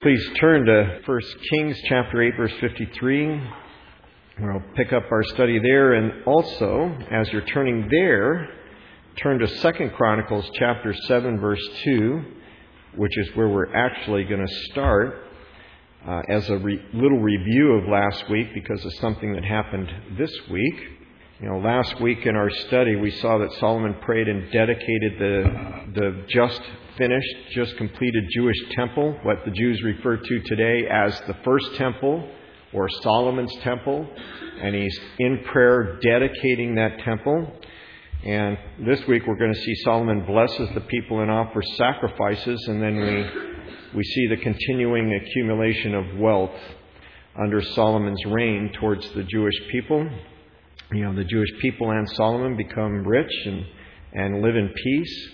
Please turn to 1 Kings chapter 8, verse 53. We'll pick up our study there. And also, as you're turning there, turn to 2 Chronicles chapter 7, verse 2, which is where we're actually going to start as a little review of last week because of something that happened this week. Last week in our study, we saw that Solomon prayed and dedicated the just completed Jewish temple, what the Jews refer to today as the first temple or Solomon's temple. And he's in prayer dedicating that temple. And this week we're going to see Solomon blesses the people and offers sacrifices. And then we see the continuing accumulation of wealth under Solomon's reign towards the Jewish people. The Jewish people and Solomon become rich and live in peace.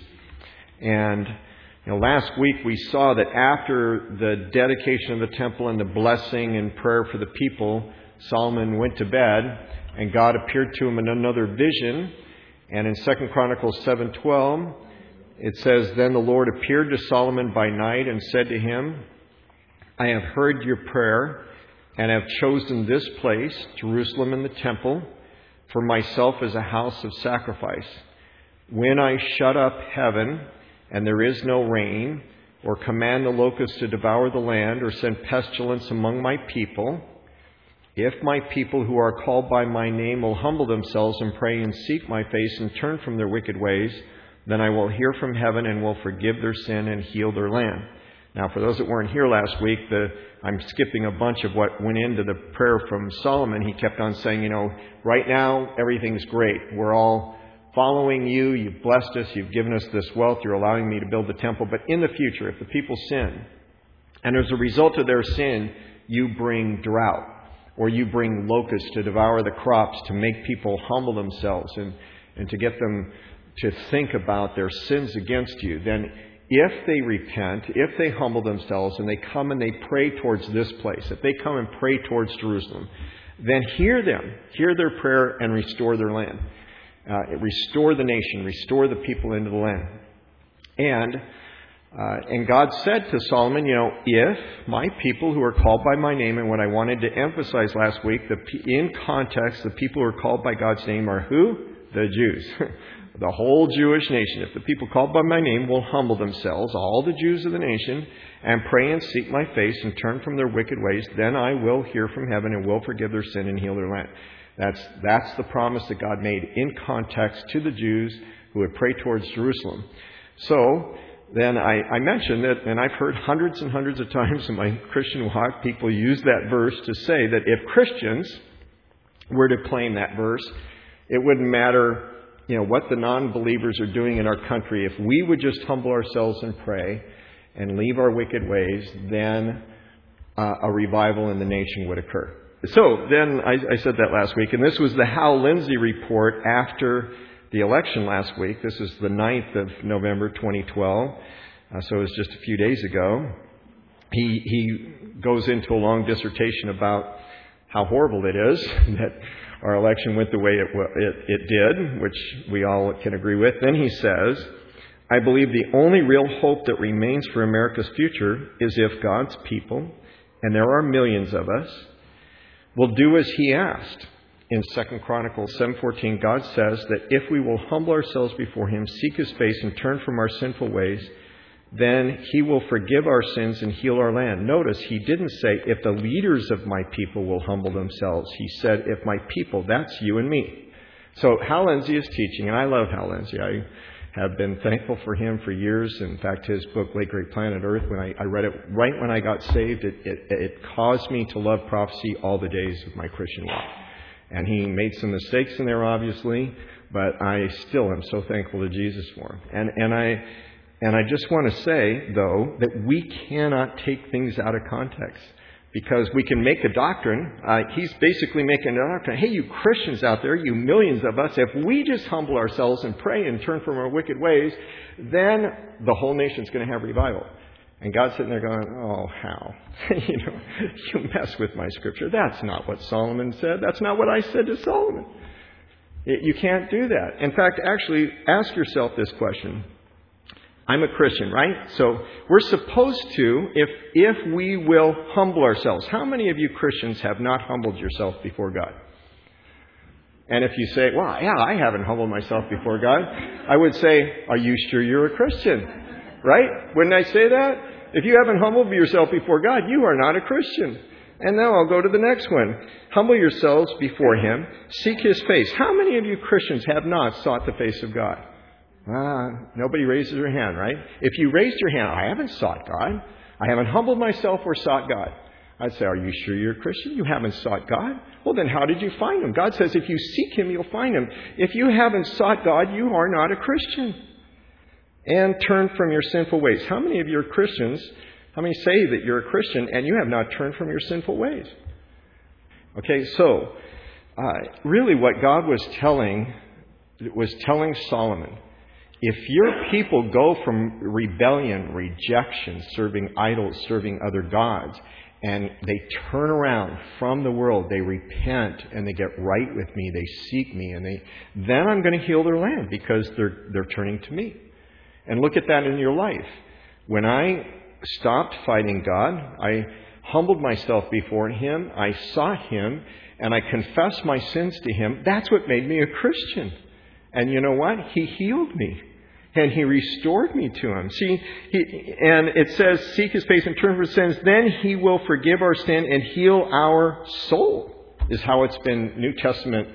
And last week we saw that after the dedication of the temple and the blessing and prayer for the people, Solomon went to bed and God appeared to him in another vision. And in 2 Chronicles 7:12, it says, "Then the Lord appeared to Solomon by night and said to him, I have heard your prayer and have chosen this place, Jerusalem and the temple, for myself as a house of sacrifice. When I shut up heaven and there is no rain, or command the locusts to devour the land, or send pestilence among my people, if my people who are called by my name will humble themselves and pray and seek my face and turn from their wicked ways, then I will hear from heaven and will forgive their sin and heal their land." Now, for those that weren't here last week, I'm skipping a bunch of what went into the prayer from Solomon. He kept on saying, right now, everything's great. We're all following you. You've blessed us. You've given us this wealth. You're allowing me to build the temple. But in the future, if the people sin, and as a result of their sin, you bring drought, or you bring locusts to devour the crops, to make people humble themselves and to get them to think about their sins against you, then if they repent, if they humble themselves and they come and they pray towards this place, if they come and pray towards Jerusalem, then hear them, hear their prayer and restore their land. Restore the nation, restore the people into the land. And God said to Solomon, if my people who are called by my name, and what I wanted to emphasize last week, in context, the people who are called by God's name are who? The Jews. The whole Jewish nation. If the people called by my name will humble themselves, all the Jews of the nation, and pray and seek my face and turn from their wicked ways, then I will hear from heaven and will forgive their sin and heal their land. That's the promise that God made in context to the Jews who would pray towards Jerusalem. So then I mentioned that, and I've heard hundreds and hundreds of times in my Christian walk, people use that verse to say that if Christians were to claim that verse, it wouldn't matter what the non-believers are doing in our country. If we would just humble ourselves and pray and leave our wicked ways, then a revival in the nation would occur. So then I said that last week, and this was the Hal Lindsey report after the election last week. This is the 9th of November 2012, so it was just a few days ago. He goes into a long dissertation about how horrible it is that our election went the way it did, which we all can agree with. Then he says, "I believe the only real hope that remains for America's future is if God's people, and there are millions of us, will do as he asked." In 2 Chronicles 7:14, God says that if we will humble ourselves before him, seek his face, and turn from our sinful ways, then he will forgive our sins and heal our land. Notice, he didn't say, if the leaders of my people will humble themselves. He said, if my people, that's you and me. So Hal Lindsey is teaching, and I love Hal Lindsey. I have been thankful for him for years. In fact, his book, Late Great Planet Earth, when I read it right when I got saved, it caused me to love prophecy all the days of my Christian walk. And he made some mistakes in there, obviously, but I still am so thankful to Jesus for him. And I just want to say, though, that we cannot take things out of context, because we can make a doctrine. He's basically making a doctrine. Hey, you Christians out there, you millions of us, if we just humble ourselves and pray and turn from our wicked ways, then the whole nation's going to have revival. And God's sitting there going, oh, how? You mess with my scripture. That's not what Solomon said. That's not what I said to Solomon. You can't do that. In fact, actually, ask yourself this question. I'm a Christian, right? So we're supposed to, if we will humble ourselves. How many of you Christians have not humbled yourself before God? And if you say, well, yeah, I haven't humbled myself before God, I would say, are you sure you're a Christian? Right? Wouldn't I say that? If you haven't humbled yourself before God, you are not a Christian. And now I'll go to the next one. Humble yourselves before Him. Seek His face. How many of you Christians have not sought the face of God? Nobody raises their hand, right? If you raised your hand, I haven't sought God. I haven't humbled myself or sought God. I'd say, are you sure you're a Christian? You haven't sought God? Well, then how did you find Him? God says if you seek Him, you'll find Him. If you haven't sought God, you are not a Christian. And turn from your sinful ways. How many of you are Christians? How many say that you're a Christian and you have not turned from your sinful ways? Okay, so really what God was telling Solomon, if your people go from rebellion, rejection, serving idols, serving other gods, and they turn around from the world, they repent and they get right with me, they seek me, and then I'm going to heal their land because they're turning to me. And look at that in your life. When I stopped fighting God, I humbled myself before Him, I sought Him, and I confessed my sins to Him. That's what made me a Christian. And you know what? He healed me. And He restored me to Him. See, and it says, seek His face and turn from sins, then He will forgive our sin and heal our soul, is how it's been New Testament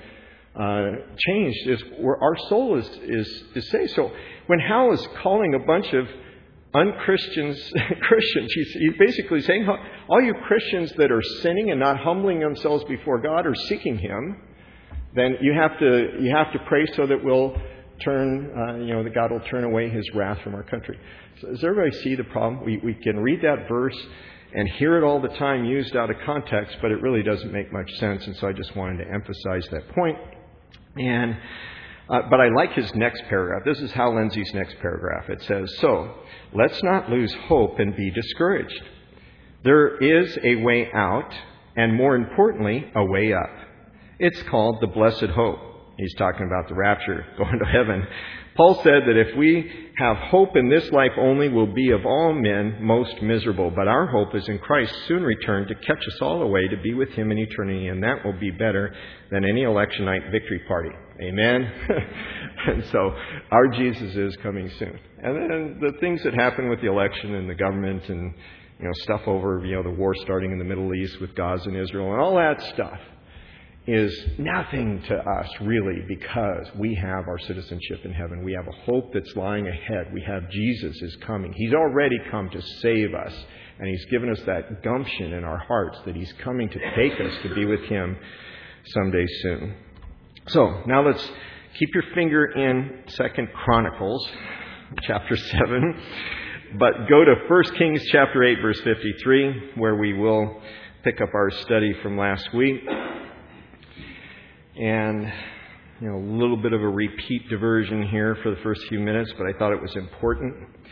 changed, is where our soul is saved. So when Hal is calling a bunch of unchristians Christians, he's basically saying, all you Christians that are sinning and not humbling themselves before God or seeking Him, then you have to pray so that we'll turn, that God will turn away His wrath from our country. So does everybody see the problem? We can read that verse and hear it all the time used out of context, but it really doesn't make much sense. And so I just wanted to emphasize that point. And but I like his next paragraph. This is Hal Lindsey's next paragraph. It says, so let's not lose hope and be discouraged. There is a way out, and more importantly, a way up. It's called the blessed hope. He's talking about the rapture, going to heaven. Paul said that if we have hope in this life only, we'll be of all men most miserable. But our hope is in Christ's soon return to catch us all away to be with Him in eternity, and that will be better than any election night victory party. Amen? And so our Jesus is coming soon. And then the things that happen with the election and the government and stuff over the war starting in the Middle East with Gaza and Israel and all that stuff is nothing to us, really, because we have our citizenship in heaven. We have a hope that's lying ahead. We have Jesus is coming. He's already come to save us, and He's given us that gumption in our hearts that He's coming to take us to be with Him someday soon. So, now let's keep your finger in 2 Chronicles, chapter 7, but go to 1 Kings chapter 8, verse 53, where we will pick up our study from last week. And, a little bit of a repeat diversion here for the first few minutes, but I thought it was important.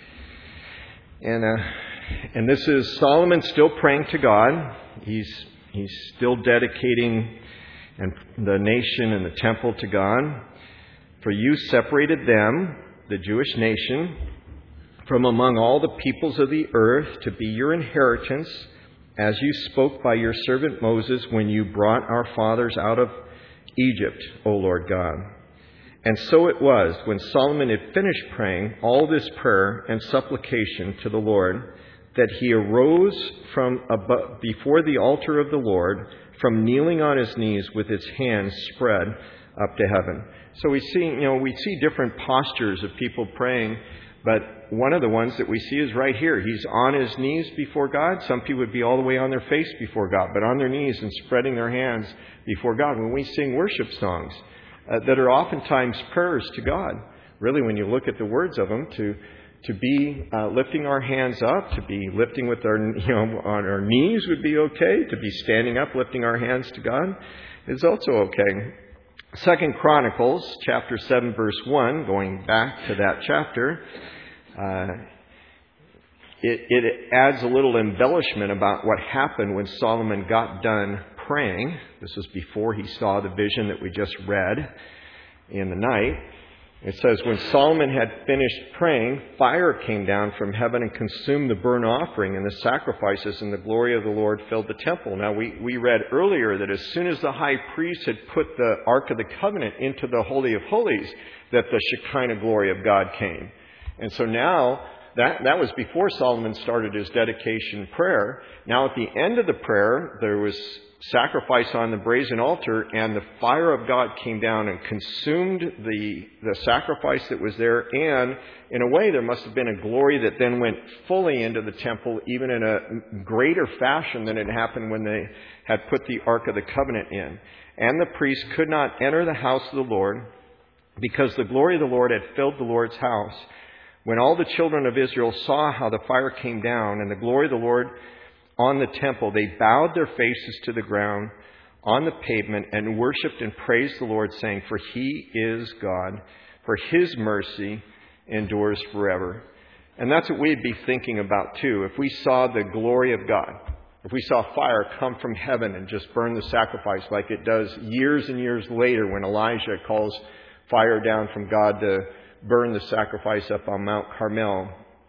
And this is Solomon still praying to God. He's still dedicating the nation and the temple to God. For you separated them, the Jewish nation, from among all the peoples of the earth to be your inheritance, as you spoke by your servant Moses when you brought our fathers out of Egypt, O Lord God. And so it was, when Solomon had finished praying all this prayer and supplication to the Lord, that he arose from before the altar of the Lord, from kneeling on his knees with his hands spread up to heaven. So we see different postures of people praying, but one of the ones that we see is right here. He's on his knees before God. Some people would be all the way on their face before God, but on their knees and spreading their hands before God. When we sing worship songs that are oftentimes prayers to God, really when you look at the words of them, to be lifting our hands up, to be lifting with our, on our knees would be okay. To be standing up, lifting our hands to God is also okay. 2 Chronicles chapter 7, verse 1, going back to that chapter, it adds a little embellishment about what happened when Solomon got done praying. This was before he saw the vision that we just read in the night. It says, when Solomon had finished praying, fire came down from heaven and consumed the burnt offering and the sacrifices, and the glory of the Lord filled the temple. Now, we read earlier that as soon as the high priest had put the Ark of the Covenant into the Holy of Holies, that the Shekinah glory of God came. And so now, that was before Solomon started his dedication prayer. Now, at the end of the prayer, there was sacrifice on the brazen altar, and the fire of God came down and consumed the sacrifice that was there. And in a way, there must have been a glory that then went fully into the temple, even in a greater fashion than it happened when they had put the Ark of the Covenant in. And the priest could not enter the house of the Lord, because the glory of the Lord had filled the Lord's house. When all the children of Israel saw how the fire came down and the glory of the Lord on the temple, they bowed their faces to the ground on the pavement and worshipped and praised the Lord, saying, for He is God, for His mercy endures forever. And that's what we'd be thinking about too. If we saw the glory of God, if we saw fire come from heaven and just burn the sacrifice like it does years and years later when Elijah calls fire down from God to burn the sacrifice up on Mount Carmel.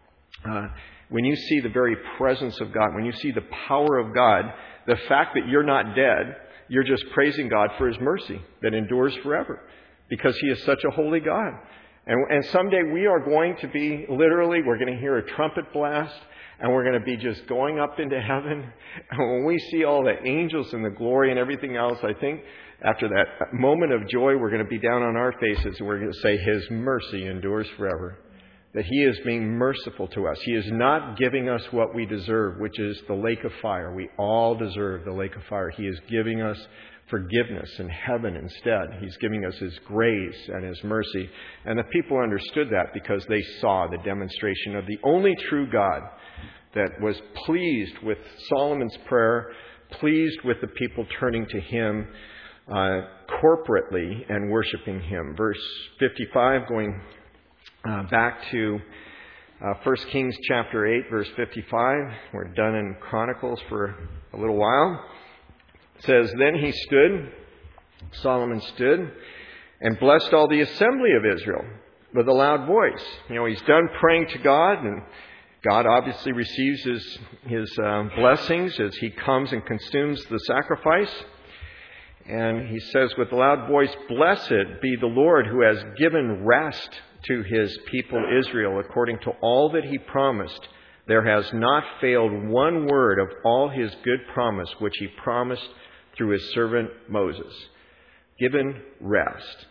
When you see the very presence of God, when you see the power of God, the fact that you're not dead, you're just praising God for His mercy that endures forever, because He is such a holy God. And someday we are going to be, literally, we're going to hear a trumpet blast, and we're going to be just going up into heaven. And when we see all the angels and the glory and everything else, I think after that moment of joy, we're going to be down on our faces and we're going to say, His mercy endures forever. That He is being merciful to us. He is not giving us what we deserve, which is the lake of fire. We all deserve the lake of fire. He is giving us forgiveness in heaven instead. He's giving us His grace and His mercy. And the people understood that because they saw the demonstration of the only true God that was pleased with Solomon's prayer, pleased with the people turning to Him corporately and worshiping Him. Verse 55, going back to 1 Kings chapter 8, verse 55. We're done in Chronicles for a little while. It says, then he stood, Solomon stood, and blessed all the assembly of Israel with a loud voice. He's done praying to God, and God obviously receives his blessings as He comes and consumes the sacrifice. And he says with a loud voice, blessed be the Lord who has given rest to His people Israel according to all that He promised. There has not failed one word of all His good promise, which He promised through His servant Moses. Given rest.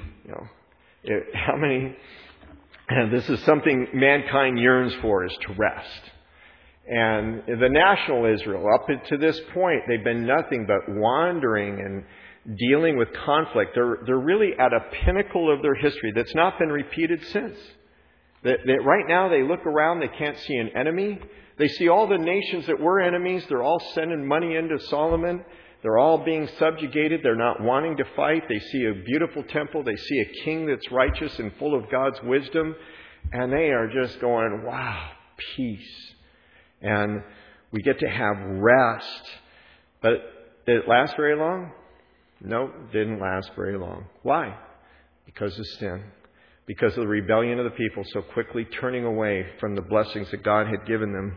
This is something mankind yearns for, is to rest. And the national Israel, up to this point, they've been nothing but wandering and dealing with conflict. They're really at a pinnacle of their history that's not been repeated since. That right now they look around, they can't see an enemy. They see all the nations that were enemies. They're all sending money into Solomon. They're all being subjugated. They're not wanting to fight. They see a beautiful temple. They see a king that's righteous and full of God's wisdom. And they are just going, wow, peace. And we get to have rest. But did it last very long? No, it didn't last very long. Why? Because of sin. Because of the rebellion of the people so quickly turning away from the blessings that God had given them.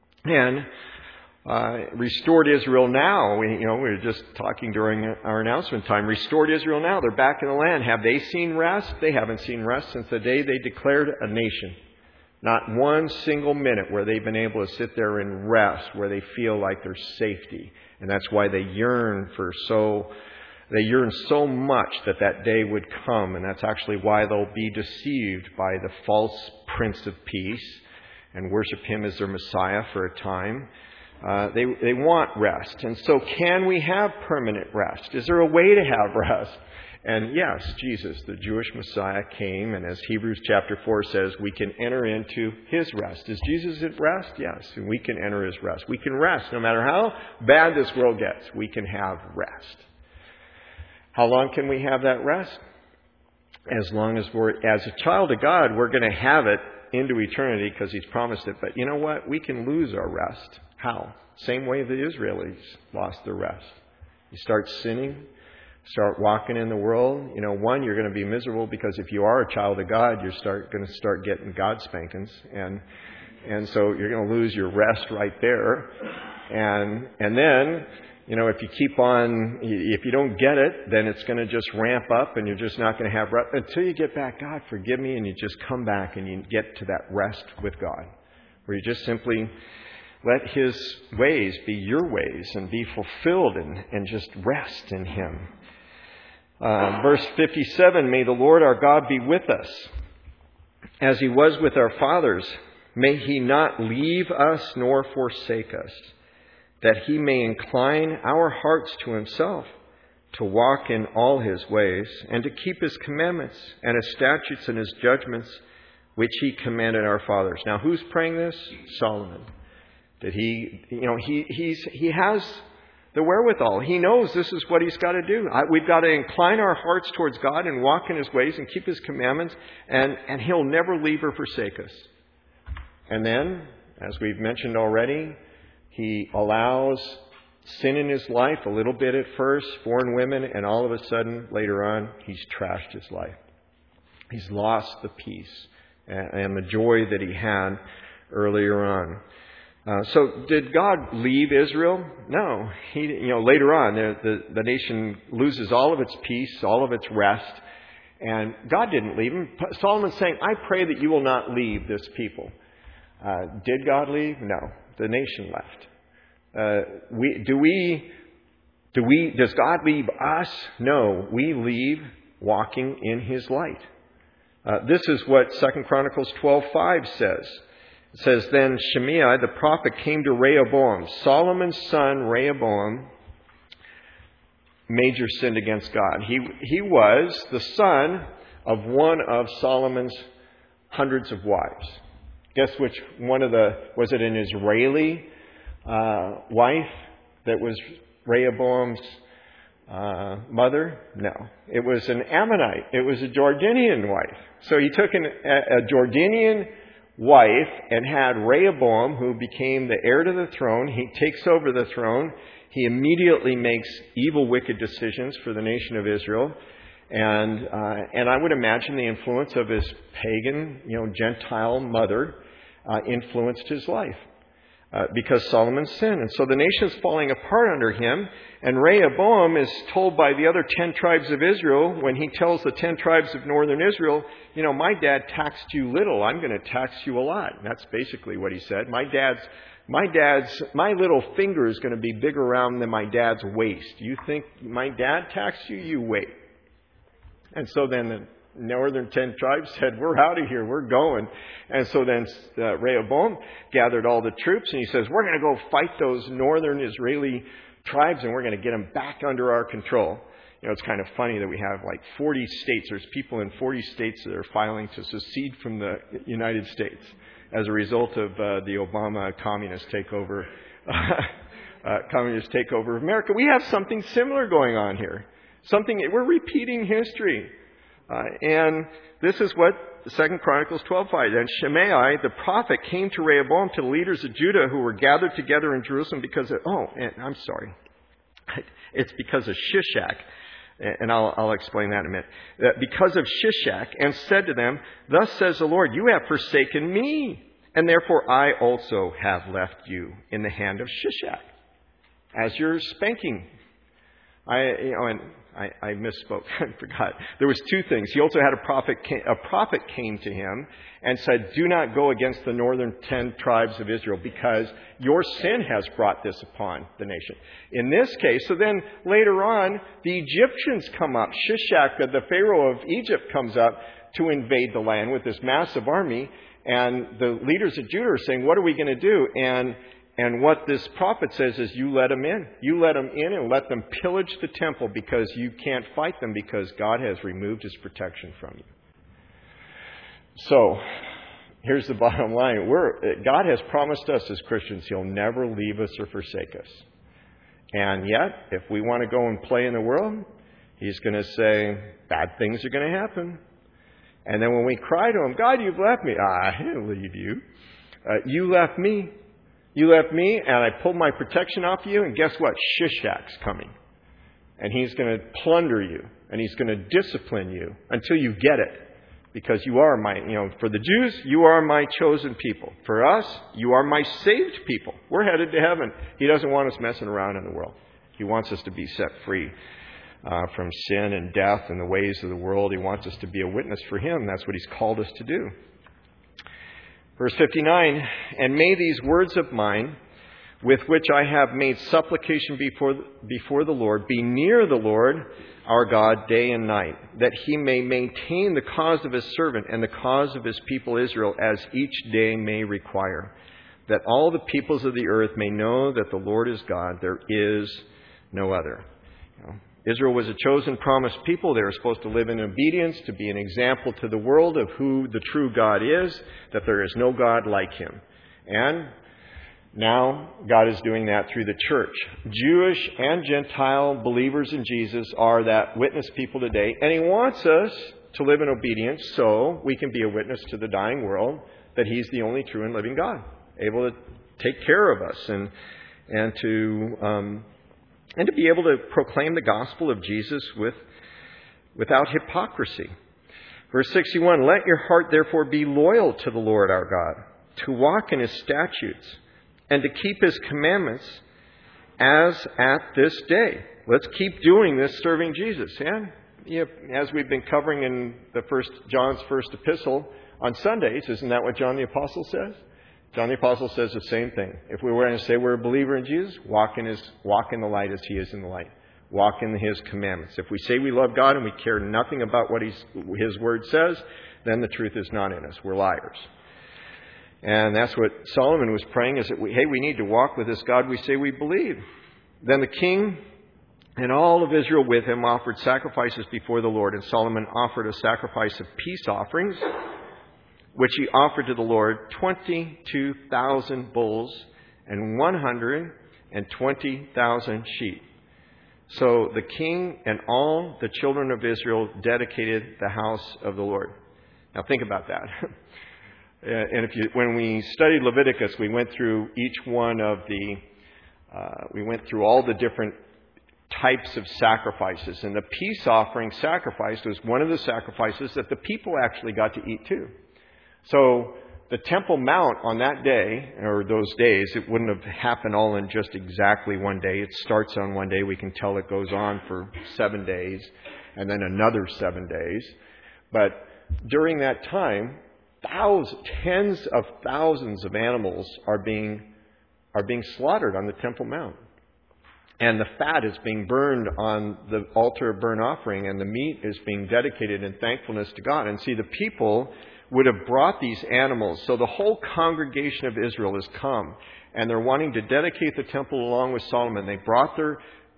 And restored Israel now. We were just talking during our announcement time. Restored Israel now. They're back in the land. Have they seen rest? They haven't seen rest since the day they declared a nation. Not one single minute where they've been able to sit there and rest, where they feel like there's safety. And that's why they yearn so much that day would come. And that's actually why they'll be deceived by the false Prince of Peace and worship him as their Messiah for a time. They want rest. And so can we have permanent rest? Is there a way to have rest? And yes, Jesus, the Jewish Messiah, came, and as Hebrews chapter 4 says, we can enter into His rest. Is Jesus at rest? Yes, and we can enter His rest. We can rest no matter how bad this world gets. We can have rest. How long can we have that rest? As long as as a child of God, we're going to have it into eternity because He's promised it. But you know what? We can lose our rest. How? Same way the Israelis lost their rest. You start sinning. start walking in the world, one, you're going to be miserable because if you are a child of God, you're going to start getting God spankings. And so you're going to lose your rest right there. And then, if you keep on, if you don't get it, then it's going to just ramp up and you're just not going to have rest until you get back, God, forgive me, and you just come back and you get to that rest with God, where you just simply let His ways be your ways and be fulfilled and just rest in Him. Verse 57, may the Lord our God be with us, as He was with our fathers. May He not leave us nor forsake us, that He may incline our hearts to Himself, to walk in all His ways, and to keep His commandments and His statutes and His judgments, which He commanded our fathers. Now, who's praying this? Solomon. That he has the wherewithal. He knows this is what he's got to do. We've got to incline our hearts towards God and walk in His ways and keep His commandments, and He'll never leave or forsake us. And then, as we've mentioned already, He allows sin in his life a little bit at first, foreign women, and all of a sudden, later on, he's trashed his life. He's lost the peace and the joy that he had earlier on. So did God leave Israel? No. Later on, the nation loses all of its peace, all of its rest, and God didn't leave him. Solomon's saying, I pray that you will not leave this people. Did God leave? No. The nation left. Does God leave us? No. We leave walking in His light. This is what 2 Chronicles 12:5 says. It says, then Shimei the prophet came to Rehoboam. Solomon's son Rehoboam major sinned against God. He was the son of one of Solomon's hundreds of wives. Guess which one was it an Israeli wife that was Rehoboam's mother? No. It was an Ammonite. It was a Jordanian wife. So he took a Jordanian wife and had Rehoboam, who became the heir to the throne. He takes over the throne. He immediately makes evil, wicked decisions for the nation of Israel. And I would imagine the influence of his pagan, Gentile mother influenced his life because Solomon sinned. And so the nation's falling apart under him. And Rehoboam is told by the other 10 tribes of Israel, when he tells the 10 tribes of northern Israel, my dad taxed you little, I'm going to tax you a lot. And that's basically what he said. My little finger is going to be bigger around than my dad's waist. You think my dad taxed you? You wait. And so then the northern 10 tribes said, we're out of here, we're going. And so then Rehoboam gathered all the troops and he says, we're going to go fight those northern Israeli tribes and we're going to get them back under our control. It's kind of funny that we have like 40 states. There's people in 40 states that are filing to secede from the United States as a result of the Obama communist takeover of America. We have something similar going on here. We're repeating history. And this is what 2 Chronicles 12:5. Then Shimei, the prophet, came to Rehoboam, to the leaders of Judah who were gathered together in Jerusalem because of... It's because of Shishak. And I'll explain that in a minute. Because of Shishak, and said to them, thus says the Lord, you have forsaken me, and therefore I also have left you in the hand of Shishak as your spanking. I misspoke. I forgot. There was 2 things. He also had a prophet came to him and said, do not go against the northern 10 tribes of Israel because your sin has brought this upon the nation. In this case, so then later on, the Egyptians come up. Shishak, the Pharaoh of Egypt, comes up to invade the land with this massive army. And the leaders of Judah are saying, what are we going to do? And what this prophet says is, you let them in. You let them in and let them pillage the temple because you can't fight them because God has removed His protection from you. So, here's the bottom line. God has promised us as Christians He'll never leave us or forsake us. And yet, if we want to go and play in the world, He's going to say, bad things are going to happen. And then when we cry to Him, God, you've left me. I didn't leave you. You left me. You left me, and I pulled my protection off you, and guess what? Shishak's coming. and He's going to plunder you, and He's going to discipline you until you get it. Because you are my, for the Jews, you are my chosen people. For us, you are my saved people. We're headed to heaven. He doesn't want us messing around in the world. He wants us to be set free from sin and death and the ways of the world. He wants us to be a witness for Him. That's what He's called us to do. Verse 59, and may these words of mine, with which I have made supplication before the Lord, be near the Lord our God day and night, that He may maintain the cause of His servant and the cause of His people Israel as each day may require, that all the peoples of the earth may know that the Lord is God, there is no other. Israel was a chosen, promised people. They were supposed to live in obedience, to be an example to the world of who the true God is, that there is no God like Him. And now God is doing that through the church. Jewish and Gentile believers in Jesus are that witness people today. And He wants us to live in obedience so we can be a witness to the dying world that He's the only true and living God, able to take care of us and to be able to proclaim the gospel of Jesus without hypocrisy. Verse 61, let your heart therefore be loyal to the Lord our God, to walk in His statutes, and to keep His commandments as at this day. Let's keep doing this, serving Jesus. And as we've been covering in John's first epistle on Sundays, isn't that what John the Apostle says? John the Apostle says the same thing. If we were going to say we're a believer in Jesus, walk in the light as He is in the light. Walk in His commandments. If we say we love God and we care nothing about what His Word says, then the truth is not in us. We're liars. And that's what Solomon was praying, is that we need to walk with this God we say we believe. Then the king and all of Israel with him offered sacrifices before the Lord. And Solomon offered a sacrifice of peace offerings, which he offered to the Lord 22,000 bulls and 120,000 sheep. So the king and all the children of Israel dedicated the house of the Lord. Now think about that. And when we studied Leviticus, we went through we went through all the different types of sacrifices. And the peace offering sacrifice was one of the sacrifices that the people actually got to eat too. So the Temple Mount on that day, or those days, it wouldn't have happened all in just exactly one day. It starts on one day. We can tell it goes on for 7 days, and then another 7 days. But during that time, tens of thousands of animals are being slaughtered on the Temple Mount. And the fat is being burned on the altar of burnt offering, and the meat is being dedicated in thankfulness to God. And see, the people would have brought these animals. So the whole congregation of Israel has come, and they're wanting to dedicate the temple along with Solomon. They brought their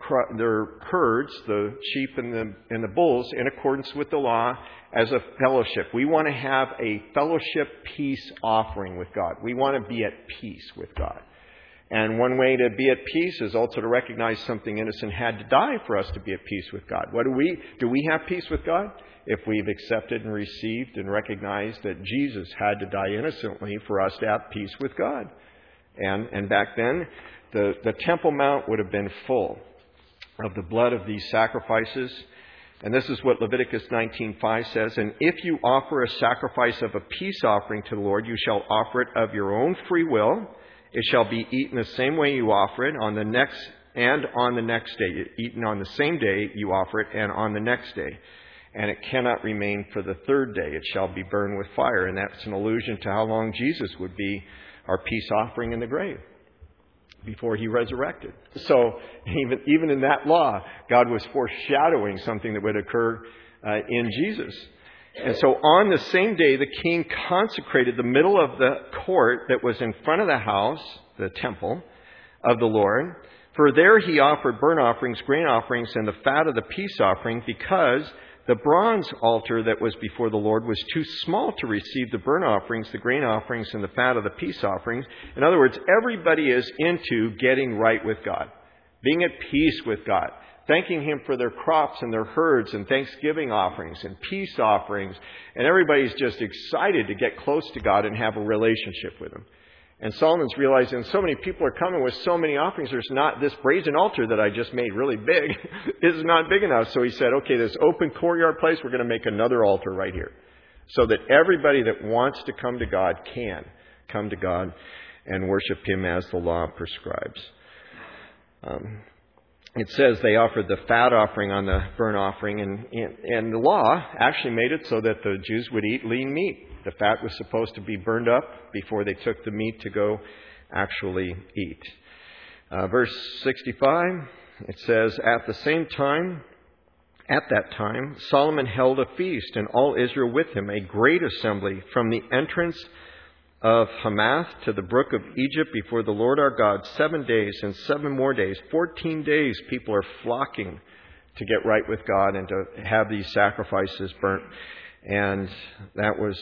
herds, the sheep and the bulls, in accordance with the law as a fellowship. We want to have a fellowship peace offering with God. We want to be at peace with God. And one way to be at peace is also to recognize something innocent had to die for us to be at peace with God. Do we have peace with God? If we've accepted and received and recognized that Jesus had to die innocently for us to have peace with God. And back then, the Temple Mount would have been full of the blood of these sacrifices. And this is what Leviticus 19:5 says, and if you offer a sacrifice of a peace offering to the Lord, you shall offer it of your own free will. It shall be eaten the same way you offer it on the next day. Eaten on the same day you offer it, and on the next day. And it cannot remain for the third day. It shall be burned with fire. And that's an allusion to how long Jesus would be our peace offering in the grave before He resurrected. So even in that law, God was foreshadowing something that would occur in Jesus. And so on the same day, the king consecrated the middle of the court that was in front of the house, the temple of the Lord. For there he offered burnt offerings, grain offerings, and the fat of the peace offering, because the bronze altar that was before the Lord was too small to receive the burnt offerings, the grain offerings, and the fat of the peace offerings. In other words, everybody is into getting right with God, being at peace with God, thanking Him for their crops and their herds and thanksgiving offerings and peace offerings. And everybody's just excited to get close to God and have a relationship with Him. And Solomon's realizing so many people are coming with so many offerings. There's not this brazen altar that I just made really big is not big enough. So he said, okay, this open courtyard place, we're going to make another altar right here so that everybody that wants to come to God can come to God and worship Him as the law prescribes. It says they offered the fat offering on the burnt offering, and the law actually made it so that the Jews would eat lean meat. The fat was supposed to be burned up before they took the meat to go actually eat. Verse 65, it says, At that time, Solomon held a feast, and all Israel with him, a great assembly, from the entrance of Hamath to the brook of Egypt before the Lord our God, 7 days and 7 more days. 14 days people are flocking to get right with God and to have these sacrifices burnt. And that was,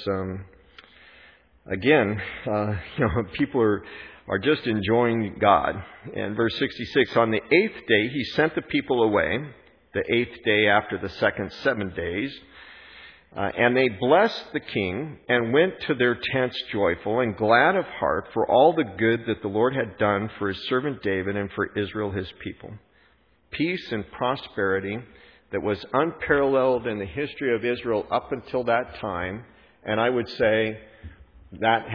people are just enjoying God. And verse 66, on the 8th day he sent the people away, the 8th day after the second 7 days. And they blessed the king and went to their tents joyful and glad of heart for all the good that the Lord had done for His servant David and for Israel His people. Peace and prosperity that was unparalleled in the history of Israel up until that time. And I would say that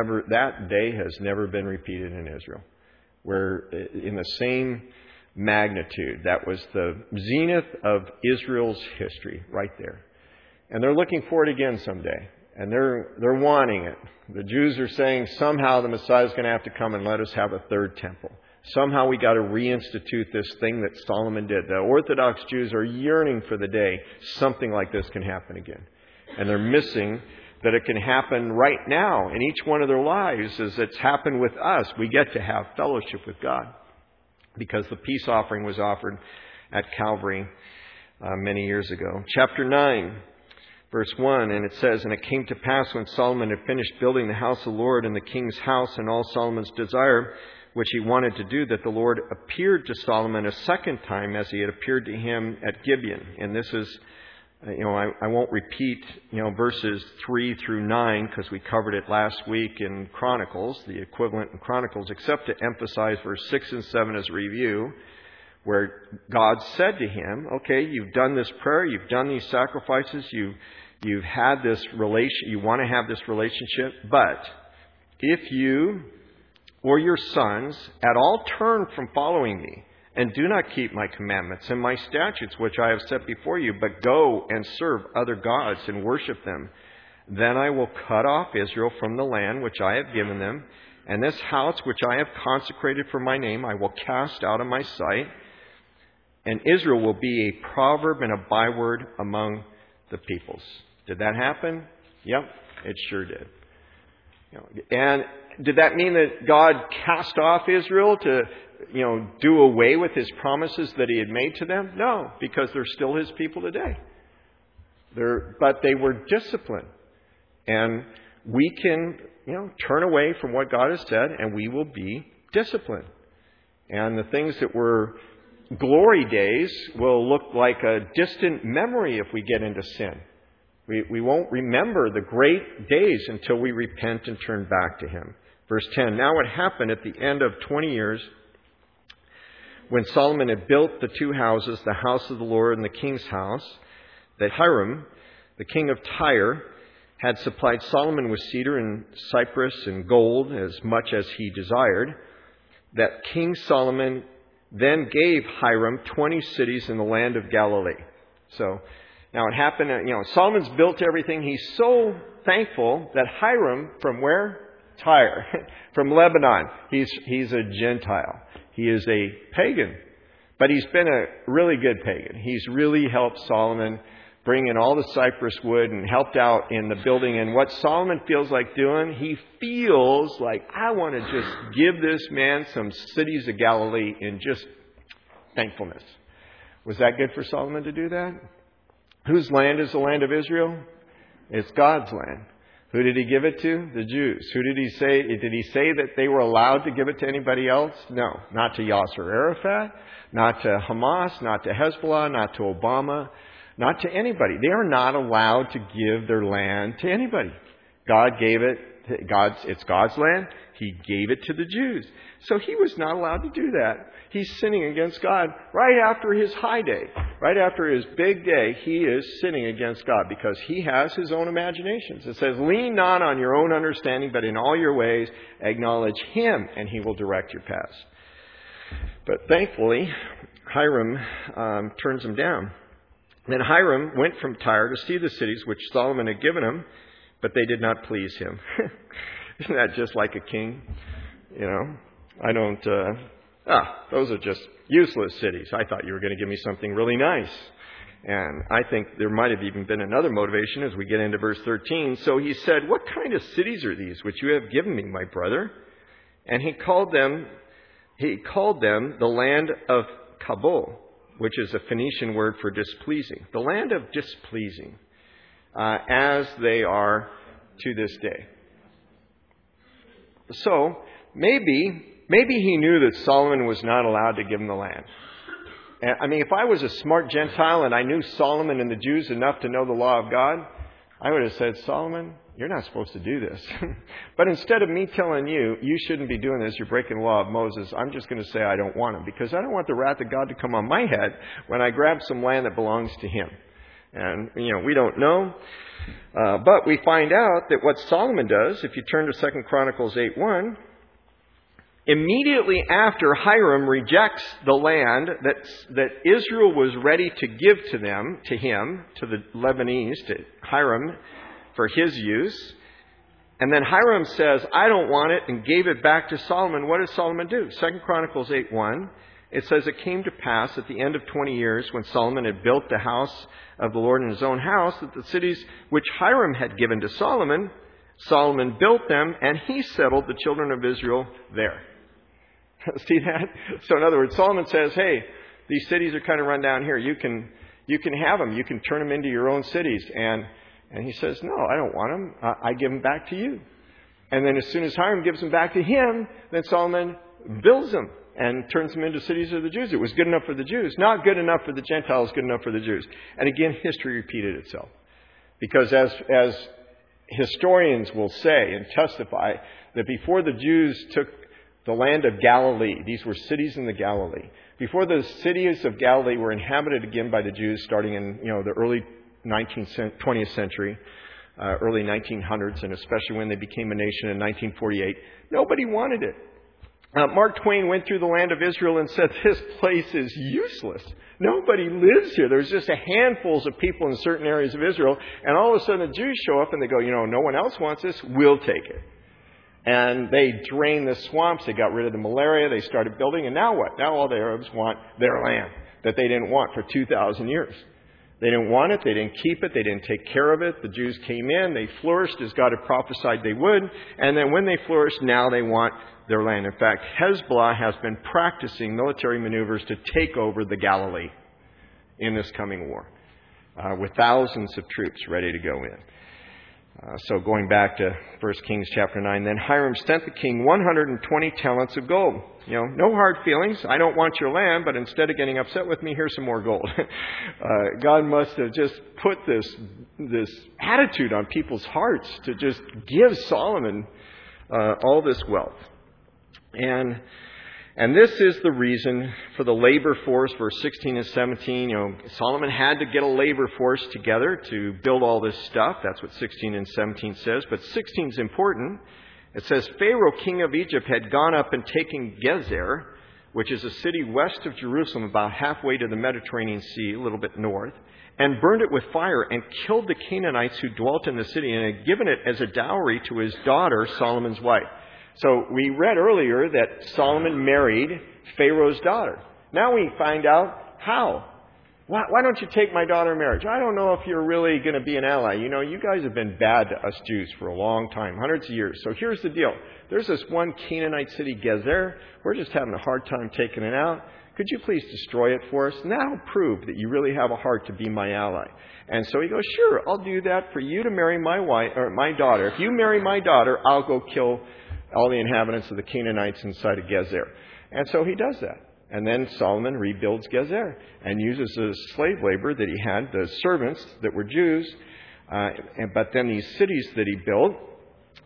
day has never been repeated in Israel. Where in the same magnitude, that was the zenith of Israel's history right there. And they're looking for it again someday. And they're wanting it. The Jews are saying somehow the Messiah is going to have to come and let us have a third temple. Somehow we got to reinstitute this thing that Solomon did. The Orthodox Jews are yearning for the day something like this can happen again. And they're missing that it can happen right now in each one of their lives as it's happened with us. We get to have fellowship with God because the peace offering was offered at Calvary many years ago. Chapter 9. Verse 1, and it says, And it came to pass when Solomon had finished building the house of the Lord and the king's house and all Solomon's desire, which he wanted to do, that the Lord appeared to Solomon a second time as He had appeared to him at Gibeon. And this is, I won't repeat, verses 3 through 9 because we covered it last week in Chronicles, the equivalent in Chronicles, except to emphasize verse 6 and 7 as a review, where God said to him, okay, you've done this prayer, you've done these sacrifices, you've had this you want to have this relationship, but if you or your sons at all turn from following me and do not keep my commandments and my statutes which I have set before you, but go and serve other gods and worship them, then I will cut off Israel from the land which I have given them, and this house which I have consecrated for my name I will cast out of my sight. And Israel will be a proverb and a byword among the peoples. Did that happen? Yep, it sure did. And did that mean that God cast off Israel to, do away with His promises that He had made to them? No, because they're still His people today. But they were disciplined. And we can, turn away from what God has said and we will be disciplined. And the things that were glory days will look like a distant memory if we get into sin. We won't remember the great days until we repent and turn back to Him. Verse 10, Now it happened at the end of 20 years, when Solomon had built the 2 houses, the house of the Lord and the king's house, that Hiram, the king of Tyre, had supplied Solomon with cedar and cypress and gold as much as he desired, that King Solomon then gave Hiram 20 cities in the land of Galilee. So now it happened, Solomon's built everything. He's so thankful that Hiram, from where? Tyre, from Lebanon. He's a Gentile. He is a pagan, but he's been a really good pagan. He's really helped Solomon bring in all the cypress wood and helped out in the building. And what Solomon feels like doing, he feels like, I want to just give this man some cities of Galilee in just thankfulness. Was that good for Solomon to do that? Whose land is the land of Israel? It's God's land. Who did He give it to? The Jews. Who did He say? Did He say that they were allowed to give it to anybody else? No. Not to Yasser Arafat, not to Hamas, not to Hezbollah, not to Obama, not to anybody. They are not allowed to give their land to anybody. God gave it It's God's land. He gave it to the Jews. So he was not allowed to do that. He's sinning against God right after his high day. Right after his big day, he is sinning against God because he has his own imaginations. It says, lean not on your own understanding, but in all your ways acknowledge him, and he will direct your paths. But thankfully, Hiram turns him down. Then Hiram went from Tyre to see the cities which Solomon had given him, but they did not please him. Isn't that just like a king? You know, I don't... those are just useless cities. I thought you were going to give me something really nice. And I think there might have even been another motivation as we get into verse 13. So he said, what kind of cities are these which you have given me, my brother? And he called them the land of Kabul, which is a Phoenician word for displeasing. The land of displeasing, as they are to this day. So maybe he knew that Solomon was not allowed to give him the land. I mean, if I was a smart Gentile and I knew Solomon and the Jews enough to know the law of God, I would have said, Solomon, you're not supposed to do this. But instead of me telling you, you shouldn't be doing this, you're breaking the law of Moses, I'm just going to say I don't want him, because I don't want the wrath of God to come on my head when I grab some land that belongs to him. And, we don't know. But we find out that what Solomon does, if you turn to 2 Chronicles 8:1, immediately after Hiram rejects the land that Israel was ready to give to the Lebanese, to Hiram, for his use, and then Hiram says, I don't want it, and gave it back to Solomon, what does Solomon do? 2 Chronicles 8:1, it says, it came to pass at the end of 20 years, when Solomon had built the house of the Lord in his own house, that the cities which Hiram had given to Solomon built them, and he settled the children of Israel there. See that? So in other words, Solomon says, hey, these cities are kind of run down here. You can have them. You can turn them into your own cities. And he says, no, I don't want them. I give them back to you. And then as soon as Hiram gives them back to him, then Solomon builds them and turns them into cities of the Jews. It was good enough for the Jews. Not good enough for the Gentiles, good enough for the Jews. And again, history repeated itself. Because as historians will say and testify, that before the Jews took the land of Galilee, these were cities in the Galilee. Before the cities of Galilee were inhabited again by the Jews, starting in the early 20th century, early 1900s, and especially when they became a nation in 1948, nobody wanted it. Mark Twain went through the land of Israel and said, this place is useless. Nobody lives here. There's just a handfuls of people in certain areas of Israel, and all of a sudden the Jews show up and they go, no one else wants this, we'll take it. And they drained the swamps. They got rid of the malaria. They started building. And now what? Now all the Arabs want their land that they didn't want for 2,000 years. They didn't want it. They didn't keep it. They didn't take care of it. The Jews came in. They flourished as God had prophesied they would. And then when they flourished, now they want their land. In fact, Hezbollah has been practicing military maneuvers to take over the Galilee in this coming war, with thousands of troops ready to go in. So going back to 1 Kings chapter 9, then Hiram sent the king 120 talents of gold. No hard feelings. I don't want your land, but instead of getting upset with me, here's some more gold. God must have just put this attitude on people's hearts to just give Solomon all this wealth. And this is the reason for the labor force, verse 16 and 17. Solomon had to get a labor force together to build all this stuff. That's what 16 and 17 says. But 16 is important. It says, Pharaoh, king of Egypt, had gone up and taken Gezer, which is a city west of Jerusalem, about halfway to the Mediterranean Sea, a little bit north, and burned it with fire and killed the Canaanites who dwelt in the city, and had given it as a dowry to his daughter, Solomon's wife. So we read earlier that Solomon married Pharaoh's daughter. Now we find out how. Why don't you take my daughter in marriage? I don't know if you're really going to be an ally. You guys have been bad to us Jews for a long time, hundreds of years. So here's the deal. There's this one Canaanite city, Gezer. We're just having a hard time taking it out. Could you please destroy it for us? And that'll prove that you really have a heart to be my ally. And so he goes, sure, I'll do that for you to marry my wife or my daughter. If you marry my daughter, I'll go kill all the inhabitants of the Canaanites inside of Gezer. And so he does that. And then Solomon rebuilds Gezer and uses the slave labor that he had, the servants that were Jews. But then these cities that he built,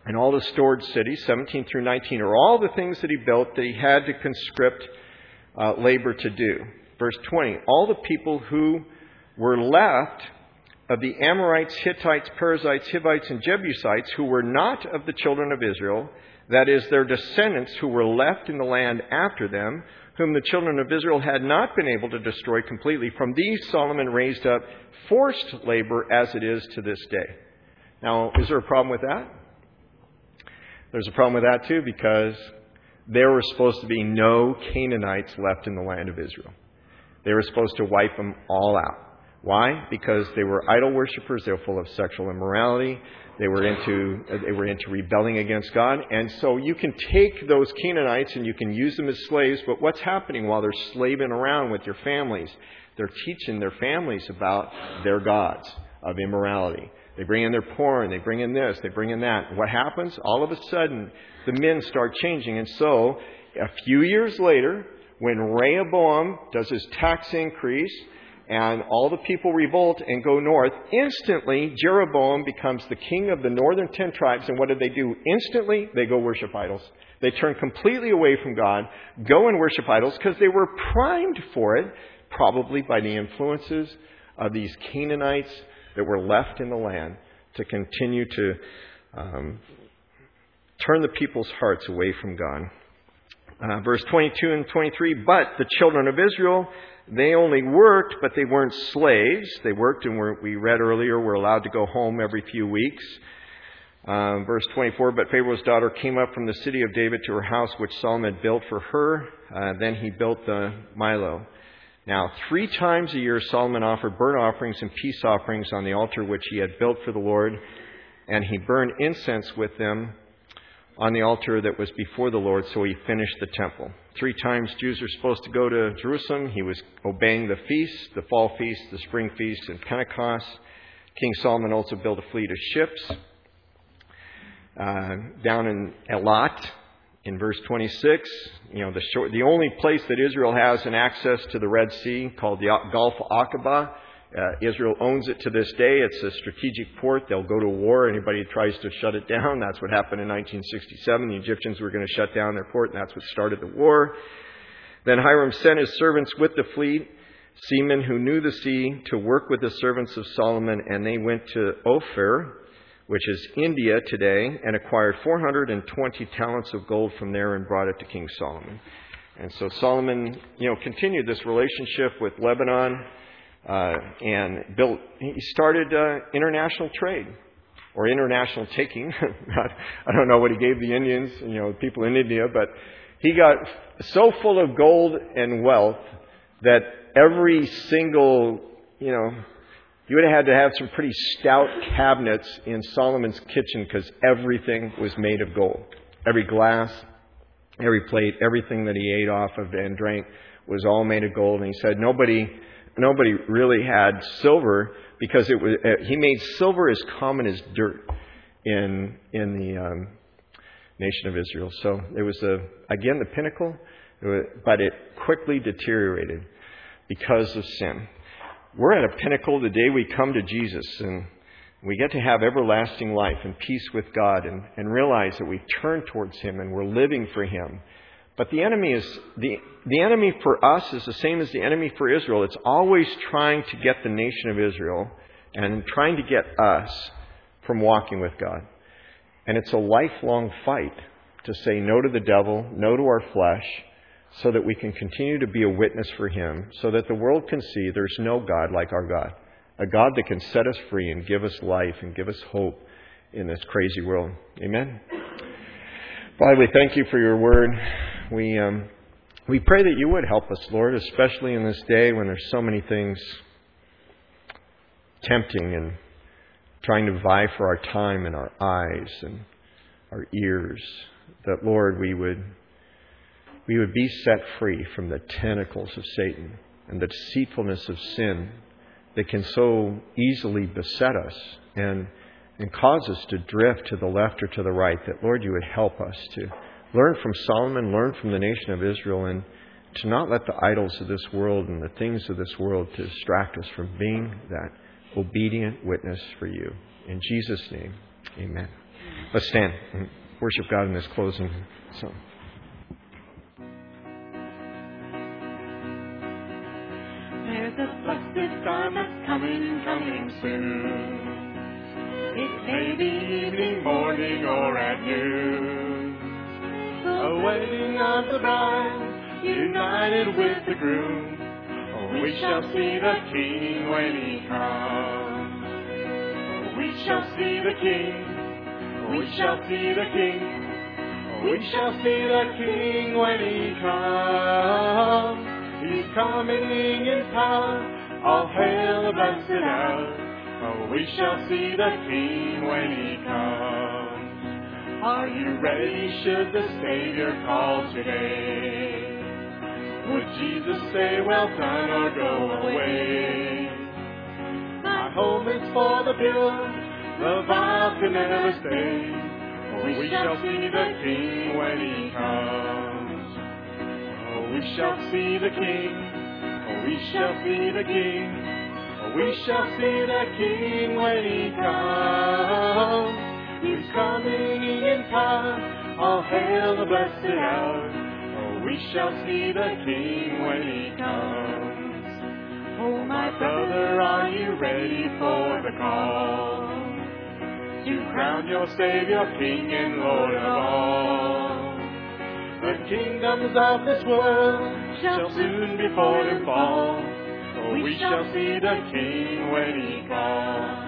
and all the stored cities, 17 through 19, are all the things that he built that he had to conscript labor to do. Verse 20, all the people who were left of the Amorites, Hittites, Perizzites, Hivites, and Jebusites, who were not of the children of Israel, that is, their descendants who were left in the land after them, whom the children of Israel had not been able to destroy completely, from these Solomon raised up forced labor as it is to this day. Now, is there a problem with that? There's a problem with that too, because there were supposed to be no Canaanites left in the land of Israel. They were supposed to wipe them all out. Why? Because they were idol worshippers. They were full of sexual immorality. They were into rebelling against God. And so you can take those Canaanites and you can use them as slaves, but what's happening while they're slaving around with your families? They're teaching their families about their gods of immorality. They bring in their porn, they bring in this, they bring in that. What happens? All of a sudden, the men start changing. And so, a few years later, when Rehoboam does his tax increase, and all the people revolt and go north, instantly Jeroboam becomes the king of the northern 10 tribes. And what did they do? Instantly, they go worship idols. They turn completely away from God, go and worship idols, because they were primed for it, probably by the influences of these Canaanites that were left in the land, to continue to turn the people's hearts away from God. Verse 22 and 23, but the children of Israel, they only worked, but they weren't slaves. They worked, and we read earlier, were allowed to go home every few weeks. Verse 24, but Pharaoh's daughter came up from the city of David to her house, which Solomon had built for her. Then he built the Milo. Now, 3 times a year, Solomon offered burnt offerings and peace offerings on the altar which he had built for the Lord, and he burned incense with them on the altar that was before the Lord, so he finished the temple. 3 times Jews are supposed to go to Jerusalem. He was obeying the feasts, the fall feast, the spring feast, and Pentecost. King Solomon also built a fleet of ships down in Elat. In verse 26, the only place that Israel has an access to the Red Sea, called the Gulf of Aqaba. Israel owns it to this day. It's a strategic port. They'll go to war. Anybody who tries to shut it down, that's what happened in 1967. The Egyptians were going to shut down their port, and that's what started the war. Then Hiram sent his servants with the fleet, seamen who knew the sea, to work with the servants of Solomon, and they went to Ophir, which is India today, and acquired 420 talents of gold from there and brought it to King Solomon. And so Solomon, continued this relationship with Lebanon, and he started international trade, or international taking. I don't know what he gave the Indians, people in India, but he got so full of gold and wealth that every single, you would have had to have some pretty stout cabinets in Solomon's kitchen, because everything was made of gold. Every glass, every plate, everything that he ate off of and drank was all made of gold. And he said nobody really had silver, because he made silver as common as dirt in the nation of Israel. So it was again the pinnacle, but it quickly deteriorated because of sin. We're at a pinnacle the day we come to Jesus, and we get to have everlasting life and peace with God, and realize that we've turned towards Him and we're living for Him. But the enemy for us is the same as the enemy for Israel. It's always trying to get the nation of Israel and trying to get us from walking with God. And it's a lifelong fight to say no to the devil, no to our flesh, so that we can continue to be a witness for Him, so that the world can see there's no God like our God. A God that can set us free and give us life and give us hope in this crazy world. Amen? Father, we thank You for Your word. We pray that You would help us, Lord, especially in this day when there's so many things tempting and trying to vie for our time and our eyes and our ears. That, Lord, we would be set free from the tentacles of Satan and the deceitfulness of sin that can so easily beset us and cause us to drift to the left or to the right. That, Lord, You would help us to learn from Solomon, learn from the nation of Israel, and to not let the idols of this world and the things of this world to distract us from being that obedient witness for You. In Jesus' name, amen. Let's stand and worship God in this closing song. There's a blessed garment coming soon. It may be evening, morning, or at noon. The wedding of the bride, united with the groom. Oh, we shall see the King when He comes. Oh, we shall see the King. We shall see the King. We shall see the King when He comes. He's coming in power. All hail the blessed hour. Oh, we shall see the King when He comes. Are you ready should the Savior call today? Would Jesus say, well done, or go away? My home is for the pure, the vile can never stay. Oh, we shall see the King when He comes. Oh, we shall see the King. Oh, we shall see the King. Oh, we shall see the King when He comes. He's coming in power. All hail the blessed hour. Oh, we shall see the King when He comes. Oh, my brother, are you ready for the call to crown your Savior, King and Lord of all? The kingdoms of this world shall soon before Him fall. Oh, we shall see the King when He comes.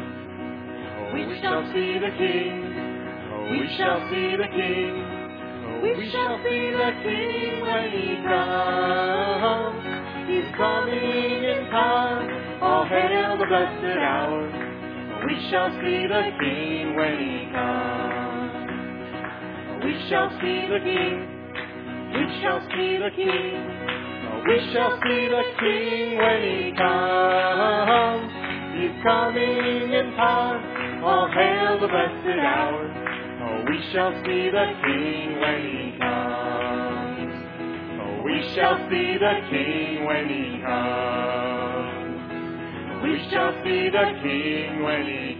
Oh, we shall see the King. Oh, we shall see the King. Oh, we shall see the King when He comes. He's coming in power. All hail the blessed hour. We shall see the King when He comes. We shall see the King. We shall see the King. We shall see the King when He comes. He's coming in power. All hail the blessed hour. Oh, we shall see the King when He comes. Oh, we shall see the King when He comes. We shall see the King when He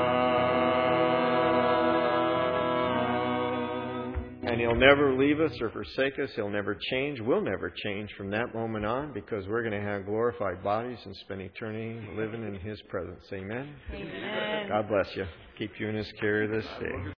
comes. And He'll never leave us or forsake us. He'll never change. We'll never change from that moment on, because we're going to have glorified bodies and spend eternity living in His presence. Amen? Amen. God bless you. Keep you in His care this day.